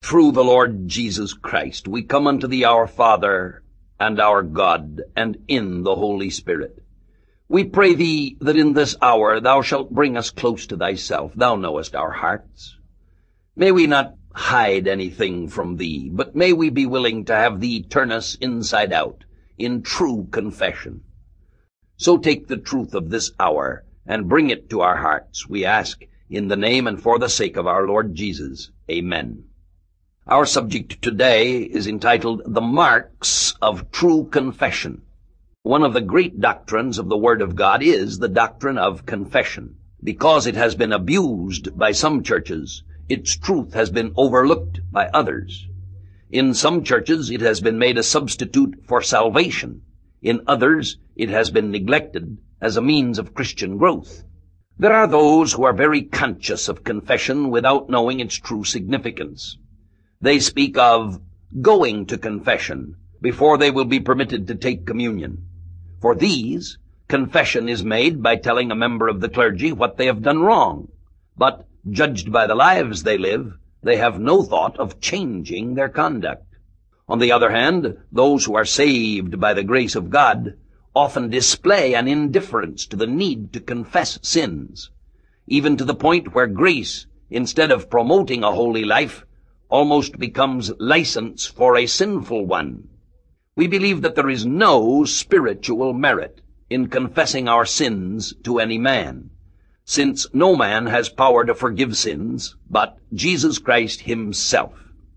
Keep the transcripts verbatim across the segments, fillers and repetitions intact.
Through the Lord Jesus Christ, we come unto thee, our Father and our God, and in the Holy Spirit. We pray thee that in this hour thou shalt bring us close to thyself. Thou knowest our hearts. May we not hide anything from thee, but may we be willing to have thee turn us inside out in true confession. So take the truth of this hour and bring it to our hearts, we ask, in the name and for the sake of our Lord Jesus. Amen. Our subject today is entitled The Marks of True Confession. One of the great doctrines of the Word of God is the doctrine of confession. Because it has been abused by some churches, its truth has been overlooked by others. In some churches it has been made a substitute for salvation. In others it has been neglected as a means of Christian growth. There are those who are very conscious of confession without knowing its true significance. They speak of going to confession before they will be permitted to take communion. For these, confession is made by telling a member of the clergy what they have done wrong. But, judged by the lives they live, they have no thought of changing their conduct. On the other hand, those who are saved by the grace of God often display an indifference to the need to confess sins, even to the point where grace, instead of promoting a holy life, almost becomes license for a sinful one. We believe that there is no spiritual merit in confessing our sins to any man, since no man has power to forgive sins but Jesus Christ himself.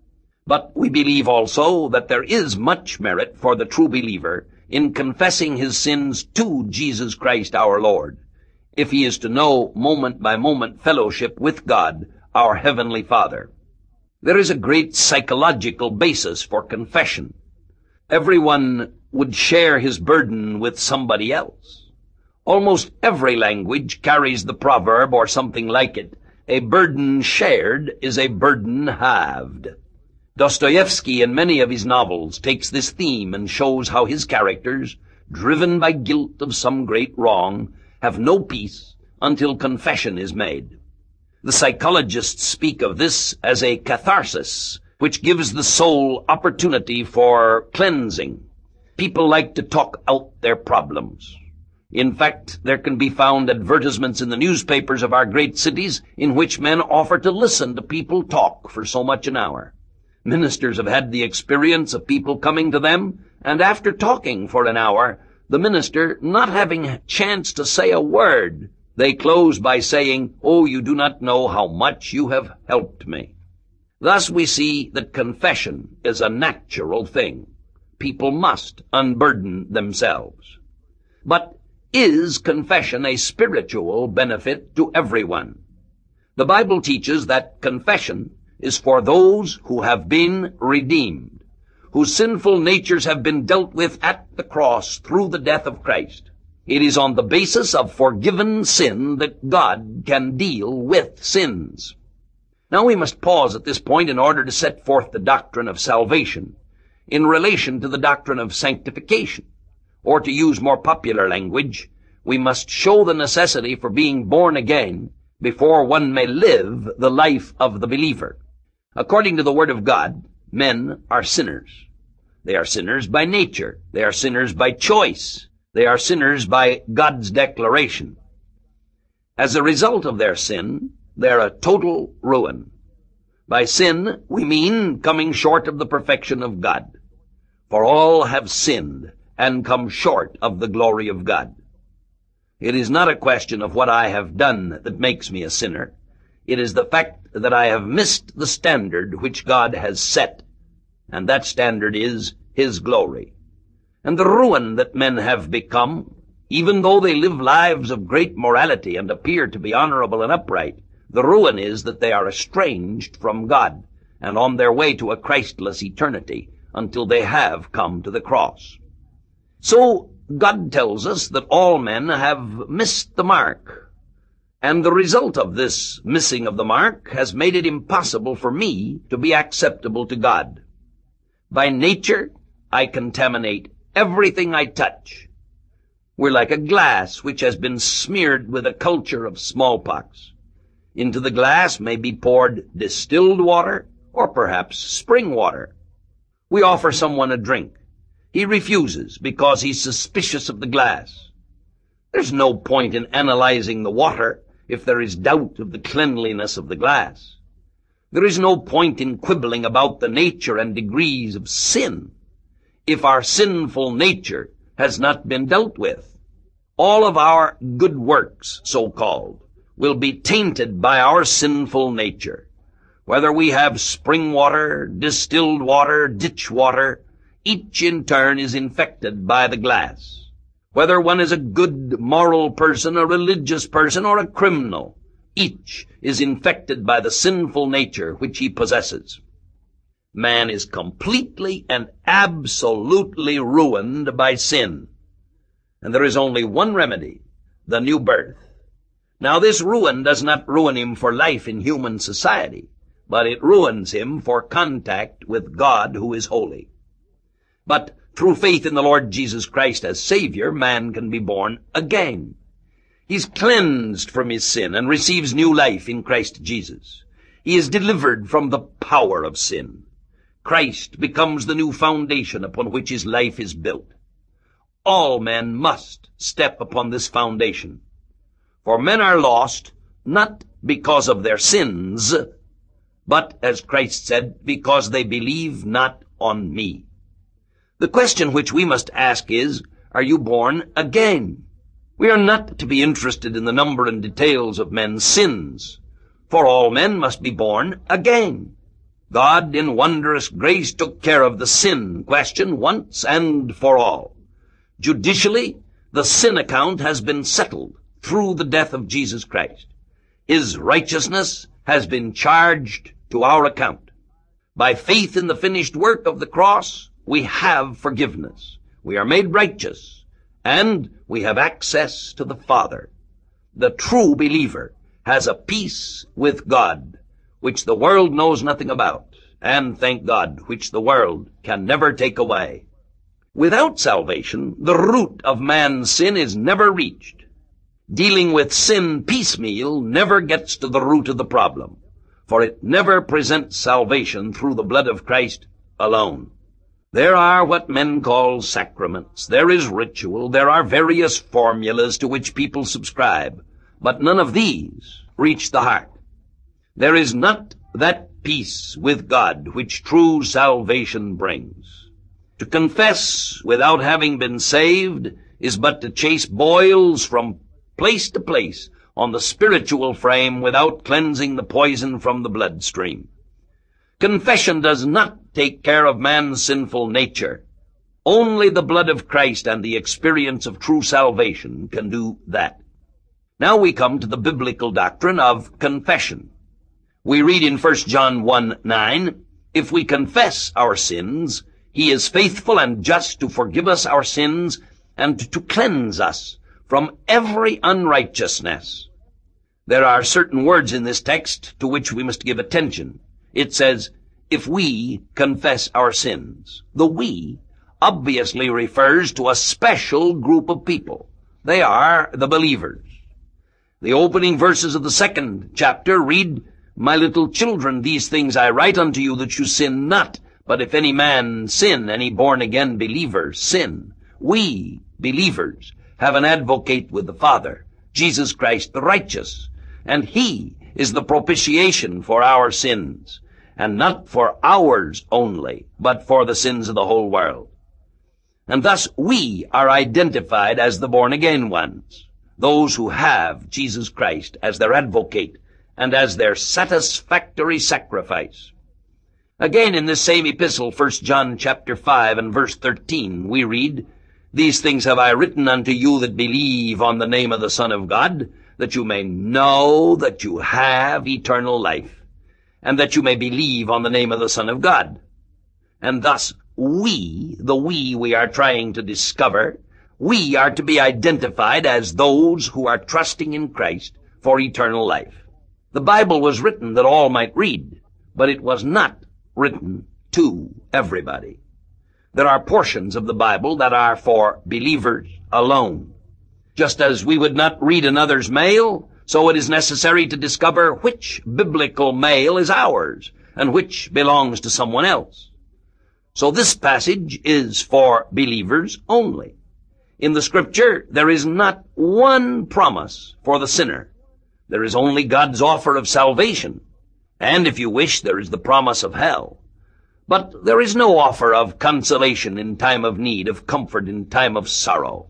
But we believe also that there is much merit for the true believer in confessing his sins to Jesus Christ our Lord, if he is to know moment-by-moment fellowship with God, our Heavenly Father. There is a great psychological basis for confession. Everyone would share his burden with somebody else. Almost every language carries the proverb or something like it, a burden shared is a burden halved. Dostoevsky, in many of his novels, takes this theme and shows how his characters, driven by guilt of some great wrong, have no peace until confession is made. The psychologists speak of this as a catharsis, which gives the soul opportunity for cleansing. People like to talk out their problems. In fact, there can be found advertisements in the newspapers of our great cities in which men offer to listen to people talk for so much an hour. Ministers have had the experience of people coming to them, and after talking for an hour, the minister not having a chance to say a word, they close by saying, "Oh, you do not know how much you have helped me." Thus we see that confession is a natural thing. People must unburden themselves. But is confession a spiritual benefit to everyone? The Bible teaches that confession is for those who have been redeemed, whose sinful natures have been dealt with at the cross through the death of Christ. It is on the basis of forgiven sin that God can deal with sins. Now we must pause at this point in order to set forth the doctrine of salvation in relation to the doctrine of sanctification. Or to use more popular language, we must show the necessity for being born again before one may live the life of the believer. According to the Word of God, men are sinners. They are sinners by nature. They are sinners by choice. They are sinners by God's declaration. As a result of their sin, they are a total ruin. By sin, we mean coming short of the perfection of God. For all have sinned and come short of the glory of God. It is not a question of what I have done that makes me a sinner. It is the fact that I have missed the standard which God has set, and that standard is His glory. And the ruin that men have become, even though they live lives of great morality and appear to be honorable and upright, the ruin is that they are estranged from God and on their way to a Christless eternity until they have come to the cross. So God tells us that all men have missed the mark, and the result of this missing of the mark has made it impossible for me to be acceptable to God. By nature, I contaminate everything I touch. We're like a glass which has been smeared with a culture of smallpox. Into the glass may be poured distilled water or perhaps spring water. We offer someone a drink. He refuses because he's suspicious of the glass. There's no point in analyzing the water if there is doubt of the cleanliness of the glass. There is no point in quibbling about the nature and degrees of sin if our sinful nature has not been dealt with. All of our good works, so-called, will be tainted by our sinful nature. Whether we have spring water, distilled water, ditch water, each in turn is infected by the glass. Whether one is a good moral person, a religious person, or a criminal, each is infected by the sinful nature which he possesses. Man is completely and absolutely ruined by sin. And there is only one remedy, the new birth. Now this ruin does not ruin him for life in human society, but it ruins him for contact with God who is holy. But through faith in the Lord Jesus Christ as Savior, man can be born again. He's cleansed from his sin and receives new life in Christ Jesus. He is delivered from the power of sin. Christ becomes the new foundation upon which his life is built. All men must step upon this foundation. For men are lost not because of their sins, but, as Christ said, because they believe not on me. The question which we must ask is, are you born again? We are not to be interested in the number and details of men's sins, for all men must be born again. God, in wondrous grace, took care of the sin question once and for all. Judicially, the sin account has been settled through the death of Jesus Christ. His righteousness has been charged to our account. By faith in the finished work of the cross, we have forgiveness. We are made righteous, and we have access to the Father. The true believer has a peace with God, which the world knows nothing about, and, thank God, which the world can never take away. Without salvation, the root of man's sin is never reached. Dealing with sin piecemeal never gets to the root of the problem, for it never presents salvation through the blood of Christ alone. There are what men call sacraments. There is ritual. There are various formulas to which people subscribe, but none of these reach the heart. There is not that peace with God which true salvation brings. To confess without having been saved is but to chase boils from place to place on the spiritual frame without cleansing the poison from the bloodstream. Confession does not take care of man's sinful nature. Only the blood of Christ and the experience of true salvation can do that. Now we come to the biblical doctrine of confession. We read in First John one nine, "If we confess our sins, he is faithful and just to forgive us our sins and to cleanse us from every unrighteousness." There are certain words in this text to which we must give attention. It says, "if we confess our sins." The "we" obviously refers to a special group of people. They are the believers. The opening verses of the second chapter read, "My little children, these things I write unto you that you sin not. But if any man sin, any born-again believer sin, we, believers, have an advocate with the Father, Jesus Christ the righteous, and he is the propitiation for our sins, and not for ours only, but for the sins of the whole world." And thus we are identified as the born-again ones, those who have Jesus Christ as their advocate and as their satisfactory sacrifice. Again in this same epistle, First John chapter five and verse thirteen, we read, "These things have I written unto you that believe on the name of the Son of God, that you may know that you have eternal life, and that you may believe on the name of the Son of God." And thus we, the we we are trying to discover, we are to be identified as those who are trusting in Christ for eternal life. The Bible was written that all might read, but it was not written to everybody. There are portions of the Bible that are for believers alone. Just as we would not read another's mail, so it is necessary to discover which biblical mail is ours, and which belongs to someone else. So this passage is for believers only. In the Scripture, there is not one promise for the sinner. There is only God's offer of salvation. And if you wish, there is the promise of hell. But there is no offer of consolation in time of need, of comfort in time of sorrow.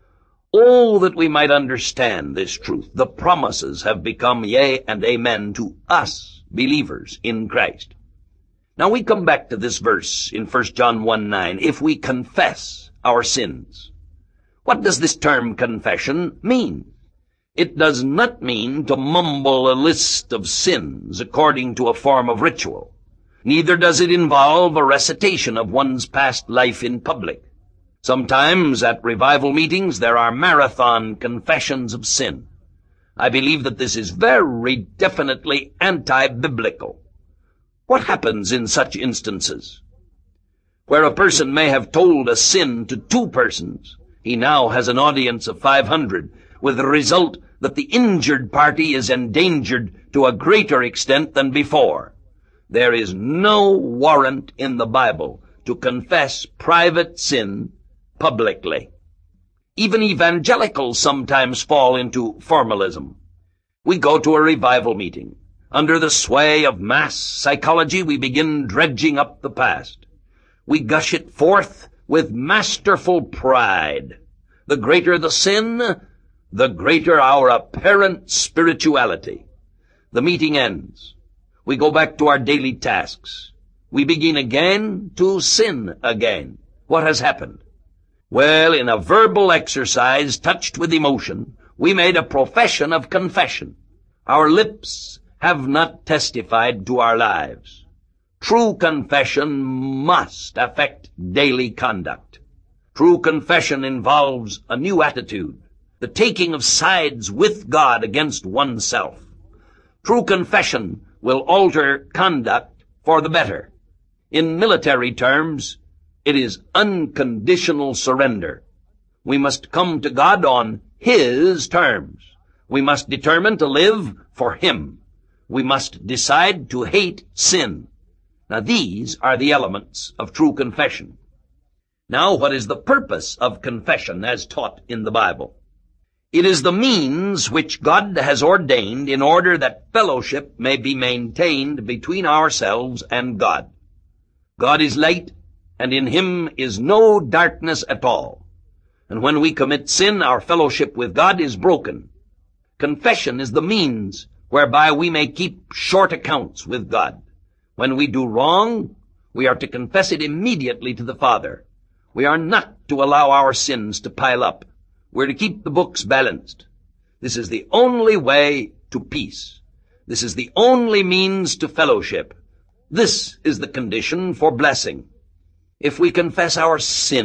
Oh, that we might understand this truth. The promises have become yea and amen to us, believers in Christ. Now we come back to this verse in First John one nine. If we confess our sins. What does this term confession mean? It does not mean to mumble a list of sins according to a form of ritual. Neither does it involve a recitation of one's past life in public. Sometimes at revival meetings there are marathon confessions of sin. I believe that this is very definitely anti-biblical. What happens in such instances? Where a person may have told a sin to two persons, he now has an audience of five hundred, with the result that the injured party is endangered to a greater extent than before. There is no warrant in the Bible to confess private sin publicly. Even evangelicals sometimes fall into formalism. We go to a revival meeting. Under the sway of mass psychology, we begin dredging up the past. We gush it forth with masterful pride. The greater the sin, the greater our apparent spirituality. The meeting ends. We go back to our daily tasks. We begin again to sin again. What has happened? Well, in a verbal exercise touched with emotion, we made a profession of confession. Our lips have not testified to our lives. True confession must affect daily conduct. True confession involves a new attitude, the taking of sides with God against oneself. True confession will alter conduct for the better. In military terms, it is unconditional surrender. We must come to God on His terms. We must determine to live for Him. We must decide to hate sin. Now these are the elements of true confession. Now what is the purpose of confession as taught in the Bible? It is the means which God has ordained in order that fellowship may be maintained between ourselves and God. God is light, and in Him is no darkness at all. And when we commit sin, our fellowship with God is broken. Confession is the means whereby we may keep short accounts with God. When we do wrong, we are to confess it immediately to the Father. We are not to allow our sins to pile up. We're to keep the books balanced. This is the only way to peace. This is the only means to fellowship. This is the condition for blessing. If we confess our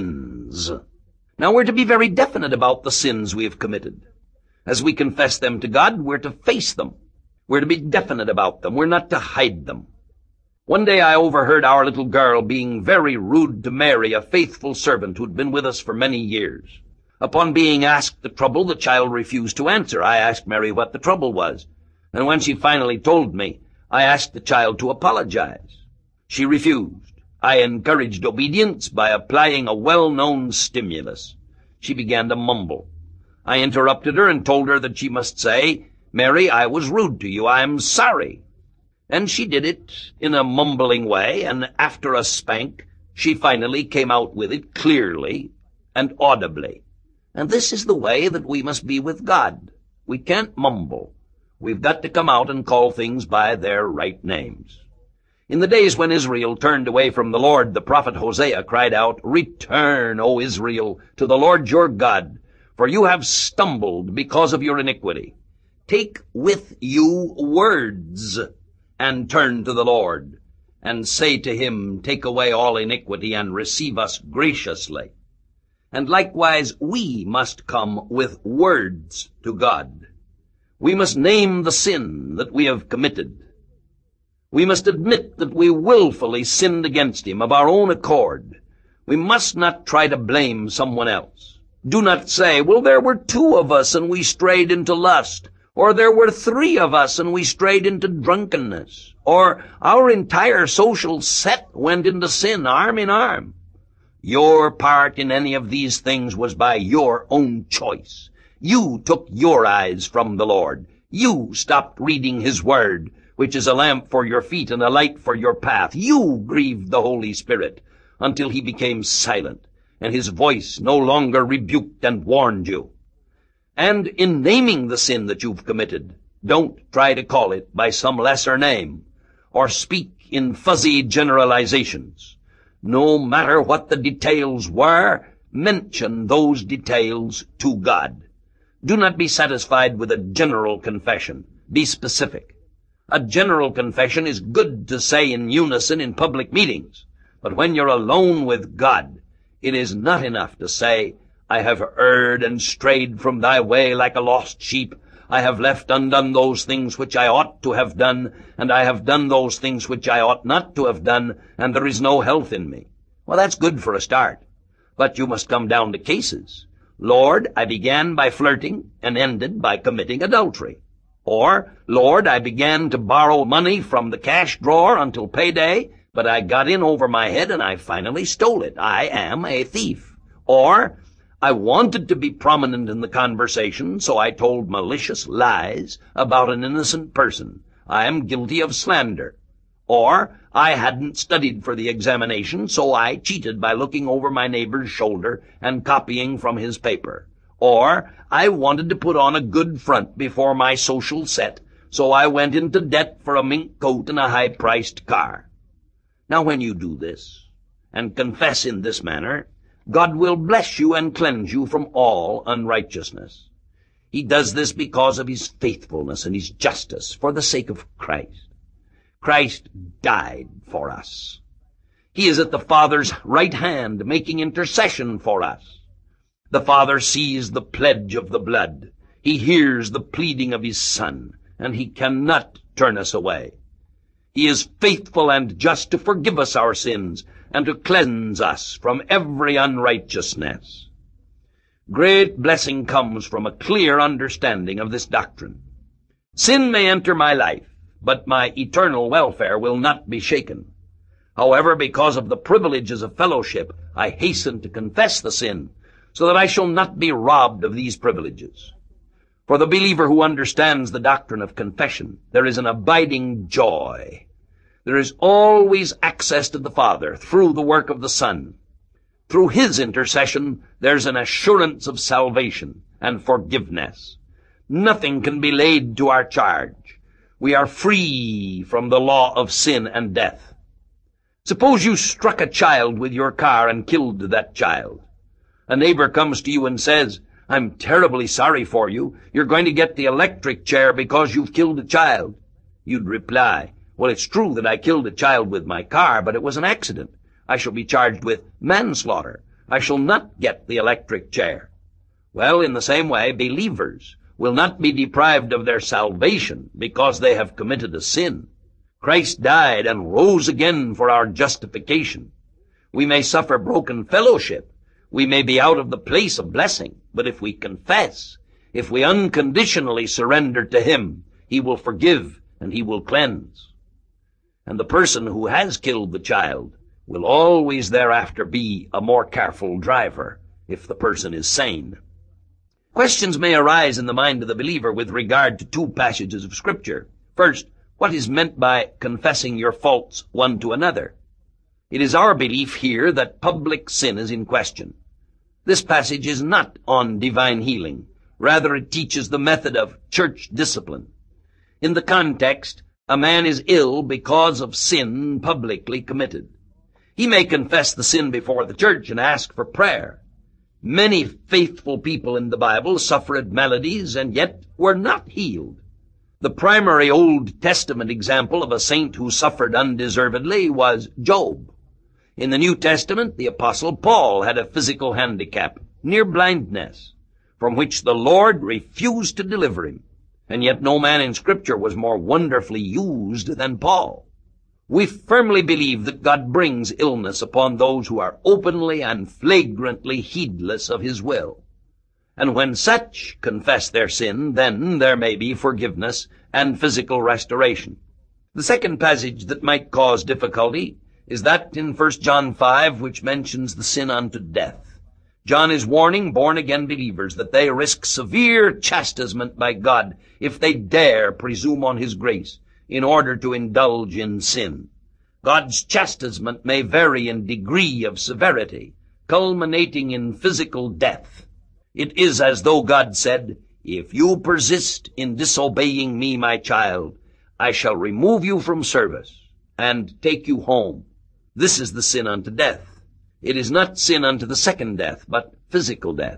sins. Now we're to be very definite about the sins we have committed. As we confess them to God, we're to face them. We're to be definite about them. We're not to hide them. One day I overheard our little girl being very rude to Mary, a faithful servant who'd been with us for many years. Upon being asked the trouble, the child refused to answer. I asked Mary what the trouble was, and when she finally told me, I asked the child to apologize. She refused. I encouraged obedience by applying a well-known stimulus. She began to mumble. I interrupted her and told her that she must say, "Mary, I was rude to you. I'm sorry." And she did it in a mumbling way, and after a spank, she finally came out with it clearly and audibly. And this is the way that we must be with God. We can't mumble. We've got to come out and call things by their right names. In the days when Israel turned away from the Lord, the prophet Hosea cried out, "Return, O Israel, to the Lord your God, for you have stumbled because of your iniquity. Take with you words, and turn to the Lord, and say to him, Take away all iniquity, and receive us graciously." And likewise we must come with words to God. We must name the sin that we have committed. We must admit that we willfully sinned against him of our own accord. We must not try to blame someone else. Do not say, "Well, there were two of us and we strayed into lust," Or there were three of us and we strayed into drunkenness. Or our entire social set went into sin, arm in arm. Your part in any of these things was by your own choice. You took your eyes from the Lord. You stopped reading His Word, which is a lamp for your feet and a light for your path. You grieved the Holy Spirit until He became silent, and His voice no longer rebuked and warned you. And in naming the sin that you've committed, don't try to call it by some lesser name, or speak in fuzzy generalizations. No matter what the details were, mention those details to God. Do not be satisfied with a general confession. Be specific. A general confession is good to say in unison in public meetings, but when you're alone with God, it is not enough to say, I have erred and strayed from thy way like a lost sheep. I have left undone those things which I ought to have done, and I have done those things which I ought not to have done, and there is no health in me. Well, that's good for a start, but you must come down to cases. Lord, I began by flirting and ended by committing adultery. Or, Lord, I began to borrow money from the cash drawer until payday, but I got in over my head and I finally stole it. I am a thief. Or, I wanted to be prominent in the conversation, so I told malicious lies about an innocent person. I am guilty of slander. Or, I hadn't studied for the examination, so I cheated by looking over my neighbor's shoulder and copying from his paper. Or, I wanted to put on a good front before my social set, so I went into debt for a mink coat and a high-priced car. Now, when you do this, and confess in this manner, God will bless you and cleanse you from all unrighteousness. He does this because of His faithfulness and His justice for the sake of Christ. Christ died for us. He is at the Father's right hand making intercession for us. The Father sees the pledge of the blood. He hears the pleading of His Son, and He cannot turn us away. He is faithful and just to forgive us our sins and to cleanse us from every unrighteousness. Great blessing comes from a clear understanding of this doctrine. Sin may enter my life, but my eternal welfare will not be shaken. However, because of the privileges of fellowship, I hasten to confess the sin, so that I shall not be robbed of these privileges. For the believer who understands the doctrine of confession, there is an abiding joy. There is always access to the Father through the work of the Son. Through His intercession, there's an assurance of salvation and forgiveness. Nothing can be laid to our charge. We are free from the law of sin and death. Suppose you struck a child with your car and killed that child. A neighbor comes to you and says, I'm terribly sorry for you. You're going to get the electric chair because you've killed a child. You'd reply, well, it's true that I killed a child with my car, but it was an accident. I shall be charged with manslaughter. I shall not get the electric chair. Well, in the same way, believers will not be deprived of their salvation because they have committed a sin. Christ died and rose again for our justification. We may suffer broken fellowship. We may be out of the place of blessing, but if we confess, if we unconditionally surrender to Him, He will forgive and He will cleanse. And the person who has killed the child will always thereafter be a more careful driver if the person is sane. Questions may arise in the mind of the believer with regard to two passages of Scripture. First, what is meant by confessing your faults one to another? It is our belief here that public sin is in question. This passage is not on divine healing. Rather, it teaches the method of church discipline. In the context, a man is ill because of sin publicly committed. He may confess the sin before the church and ask for prayer. Many faithful people in the Bible suffered maladies and yet were not healed. The primary Old Testament example of a saint who suffered undeservedly was Job. In the New Testament, the Apostle Paul had a physical handicap, near blindness, from which the Lord refused to deliver him. And yet no man in Scripture was more wonderfully used than Paul. We firmly believe that God brings illness upon those who are openly and flagrantly heedless of His will. And when such confess their sin, then there may be forgiveness and physical restoration. The second passage that might cause difficulty is that in First John five, which mentions the sin unto death. John is warning born-again believers that they risk severe chastisement by God if they dare presume on His grace in order to indulge in sin. God's chastisement may vary in degree of severity, culminating in physical death. It is as though God said, "If you persist in disobeying me, my child, I shall remove you from service and take you home." This is the sin unto death. It is not sin unto the second death, but physical death.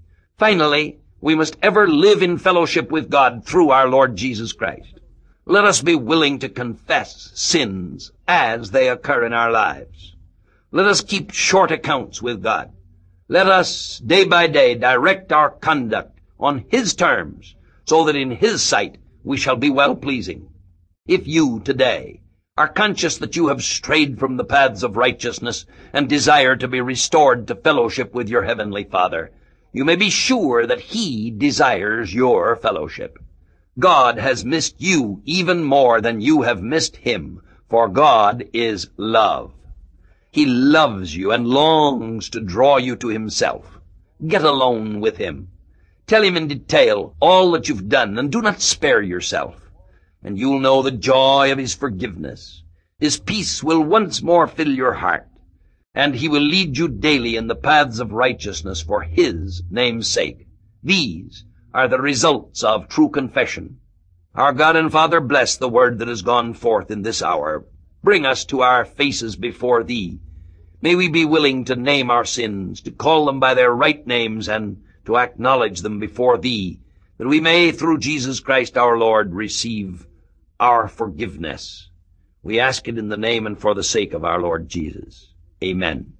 Finally, we must ever live in fellowship with God through our Lord Jesus Christ. Let us be willing to confess sins as they occur in our lives. Let us keep short accounts with God. Let us, day by day, direct our conduct on His terms, so that in His sight we shall be well-pleasing. If you, today, are conscious that you have strayed from the paths of righteousness and desire to be restored to fellowship with your Heavenly Father, you may be sure that He desires your fellowship. God has missed you even more than you have missed Him, for God is love. He loves you and longs to draw you to Himself. Get alone with Him. Tell Him in detail all that you've done, and do not spare yourself. And you'll know the joy of His forgiveness. His peace will once more fill your heart, and He will lead you daily in the paths of righteousness for His name's sake. These are the results of true confession. Our God and Father, bless the word that has gone forth in this hour. Bring us to our faces before Thee. May we be willing to name our sins, to call them by their right names, and to acknowledge them before Thee, that we may, through Jesus Christ our Lord, receive our forgiveness. We ask it in the name and for the sake of our Lord Jesus. Amen.